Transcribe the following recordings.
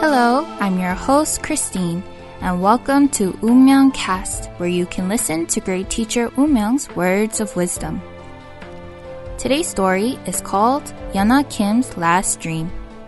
Hello, I'm your host, Christine, and welcome to Unmyeong Cast, where you can listen to great teacher Unmyeong's words of wisdom. Today's story is called Yeona Kim's Last Dream.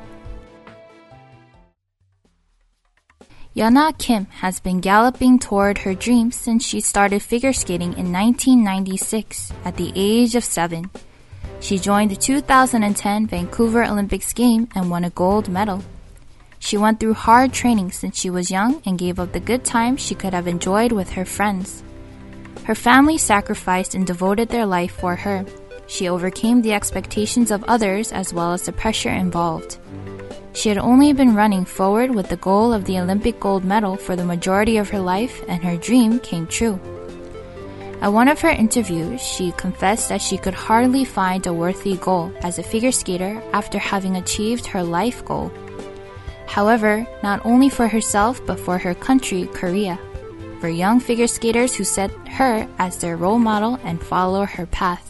Yeona Kim has been galloping toward her dream since she started figure skating in 1996 at the age of 7. She joined the 2010 Vancouver Olympics game and won a gold medal. She went through hard training since she was young and gave up the good times she could have enjoyed with her friends. Her family sacrificed and devoted their life for her. She overcame the expectations of others as well as the pressure involved. She had only been running forward with the goal of the Olympic gold medal for the majority of her life, and her dream came true. At one of her interviews, she confessed that she could hardly find a worthy goal as a figure skater after having achieved her life goal. However, not only for herself but for her country, Korea, for young figure skaters who set her as their role model and follow her path.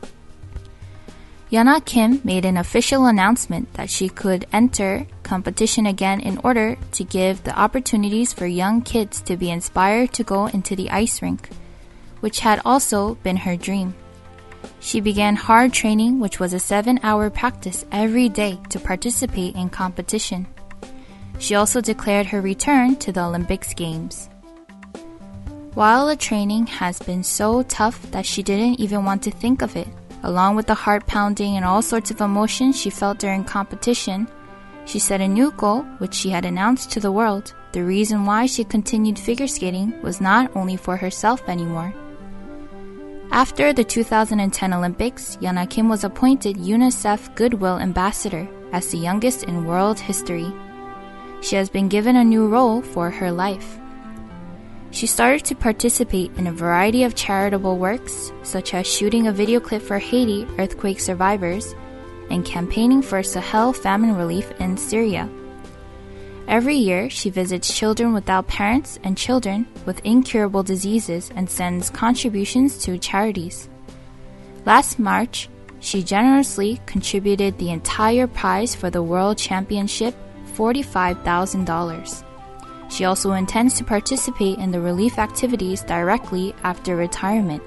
Yeona Kim made an official announcement that she could enter competition again in order to give the opportunities for young kids to be inspired to go into the ice rink, which had also been her dream. She began hard training, which was a 7-hour practice every day to participate in competition. She also declared her return to the Olympics Games. While the training has been so tough that she didn't even want to think of it, along with the heart pounding and all sorts of emotions she felt during competition, she set a new goal which she had announced to the world. The reason why she continued figure skating was not only for herself anymore. After the 2010 Olympics, Yeona Kim was appointed UNICEF Goodwill Ambassador as the youngest in world history. She has been given a new role for her life. She started to participate in a variety of charitable works, such as shooting a video clip for Haiti earthquake survivors and campaigning for Sahel famine relief in Syria. Every year, she visits children without parents and children with incurable diseases and sends contributions to charities. Last March, she generously contributed the entire prize for the World Championship, $45,000. She also intends to participate in the relief activities directly after retirement.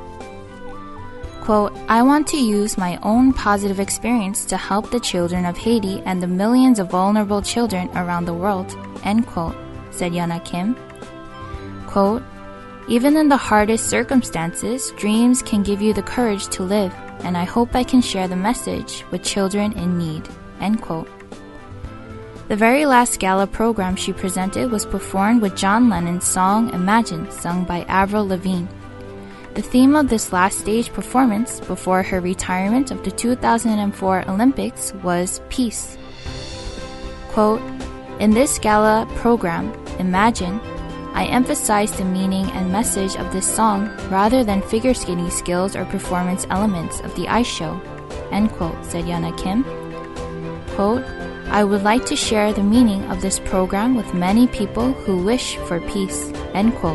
Quote, "I want to use my own positive experience to help the children of Haiti and the millions of vulnerable children around the world," end quote, said Yeona Kim. Quote, "Even in the hardest circumstances, dreams can give you the courage to live, and I hope I can share the message with children in need," end quote. The very last gala program she presented was performed with John Lennon's song Imagine, sung by Avril Lavigne. The theme of this last stage performance before her retirement of the 2004 Olympics was peace. Quote, "In this gala program, Imagine, I emphasized the meaning and message of this song rather than figure skating skills or performance elements of the ice show," end quote, said Yeona Kim. Quote, "I would like to share the meaning of this program with many people who wish for peace," end quote.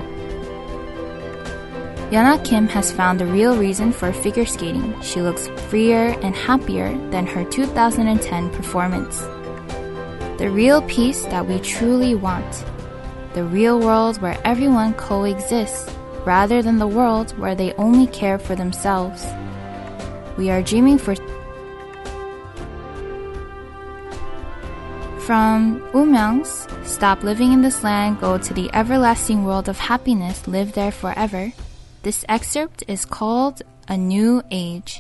Yeona Kim has found the real reason for figure skating. She looks freer and happier than her 2010 performance. The real peace that we truly want. The real world where everyone coexists, rather than the world where they only care for themselves. We are dreaming for. From Unmyeong's Stop Living in This Land, Go to the Everlasting World of Happiness, Live There Forever, this excerpt is called A New Age.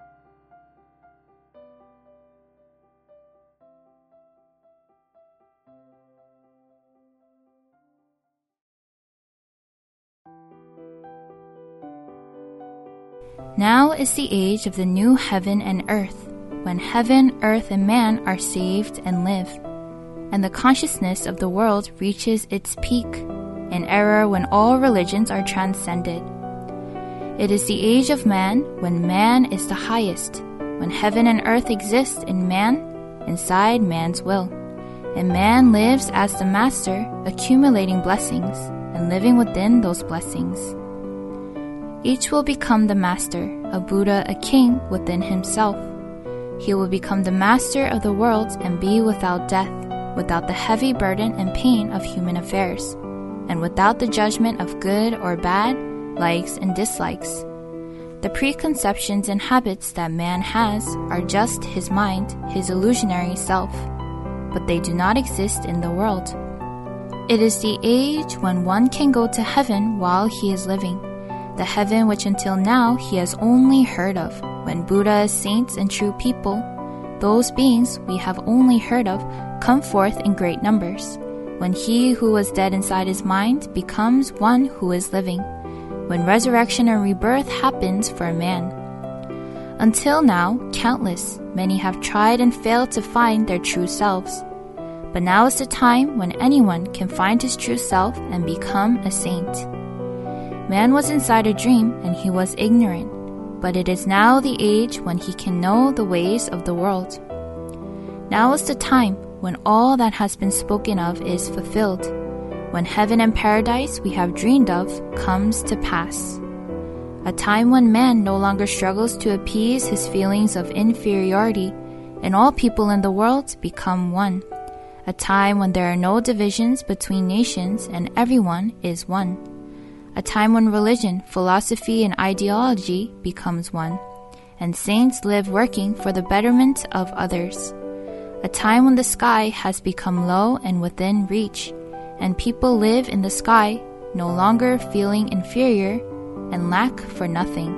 Now is the age of the new heaven and earth, when heaven, earth, and man are saved and live, and the consciousness of the world reaches its peak, an era when all religions are transcended. It is the age of man when man is the highest, when heaven and earth exist in man, inside man's will, and man lives as the master, accumulating blessings and living within those blessings. Each will become the master, a Buddha, a king within himself. He will become the master of the world and be without death, without the heavy burden and pain of human affairs, and without the judgment of good or bad, likes and dislikes. The preconceptions and habits that man has are just his mind, his illusionary self, but they do not exist in the world. It is the age when one can go to heaven while he is living, the heaven which until now he has only heard of, when Buddhas, saints, and true people, those beings we have only heard of, come forth in great numbers, when he who was dead inside his mind becomes one who is living, when resurrection and rebirth happens for a man. Until now, many have tried and failed to find their true selves. But now is the time when anyone can find his true self and become a saint. Man was inside a dream and he was ignorant, but it is now the age when he can know the ways of the world. Now is the time when all that has been spoken of is fulfilled, when heaven and paradise we have dreamed of comes to pass. A time when man no longer struggles to appease his feelings of inferiority, and all people in the world become one. A time when there are no divisions between nations and everyone is one. A time when religion, philosophy, and ideology becomes one, and saints live working for the betterment of others. A time when the sky has become low and within reach, and people live in the sky, no longer feeling inferior and lack for nothing.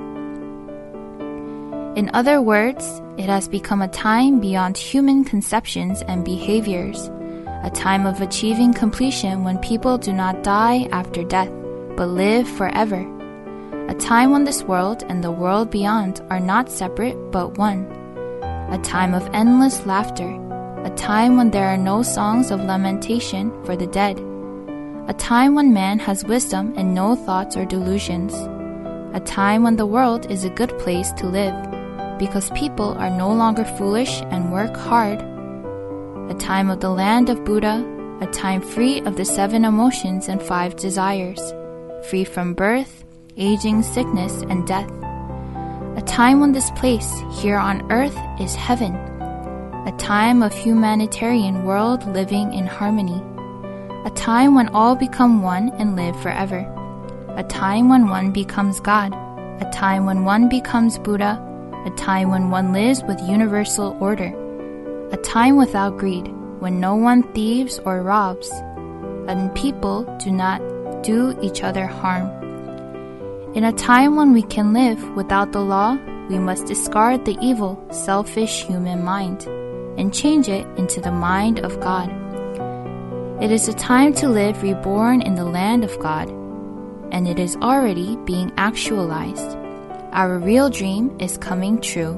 In other words, it has become a time beyond human conceptions and behaviors, a time of achieving completion when people do not die after death, but live forever. A time when this world and the world beyond are not separate but one. A time of endless laughter, a time when there are no songs of lamentation for the dead. A time when man has wisdom and no thoughts or delusions. A time when the world is a good place to live, because people are no longer foolish and work hard. A time of the land of Buddha, a time free of the 7 emotions and 5 desires, free from birth, aging, sickness, and death. A time when this place here on earth is heaven. A time of humanitarian world living in harmony. A time when all become one and live forever. A time when one becomes God. A time when one becomes Buddha. A time when one lives with universal order. A time without greed, when no one thieves or robs, and people do not do each other harm. In a time when we can live without the law, we must discard the evil, selfish human mind and change it into the mind of God. It is a time to live reborn in the land of God, and it is already being actualized. Our real dream is coming true.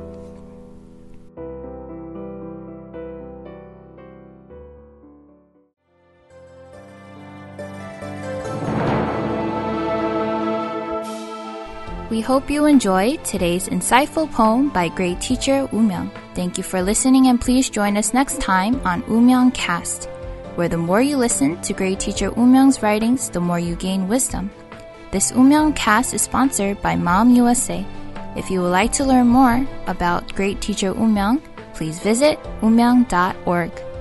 We hope you enjoyed today's insightful poem by great teacher Woo-myung. Thank you for listening, and please join us next time on Woo-myung Cast, where the more you listen to great teacher Woo-myung's writings, the more you gain wisdom. This Woo-myung Cast is sponsored by Mom USA. If you would like to learn more about great teacher Woo-myung, please visit woomyung.org.